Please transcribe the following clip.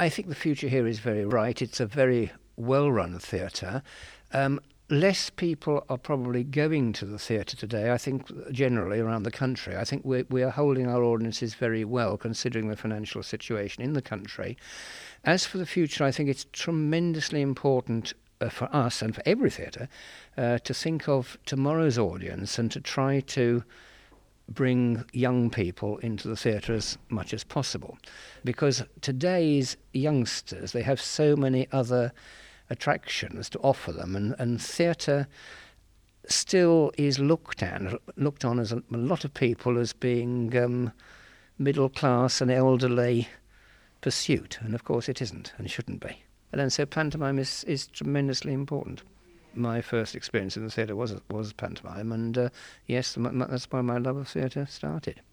I think the future here is very right. It's a very well-run theatre. Less people are probably going to the theatre today, I think, generally around the country. I think we are holding our audiences very well, considering the financial situation in the country. As for the future, I think it's tremendously important for us and for every theatre to think of tomorrow's audience and to try to bring young people into the theatre as much as possible. Because today's youngsters, they have so many other attractions to offer them, and theatre still is looked on as a lot of people as being middle class and elderly pursuit, and of course it isn't and shouldn't be. And so pantomime is tremendously important. My first experience in the theatre was pantomime, and yes, that's where my love of theatre started.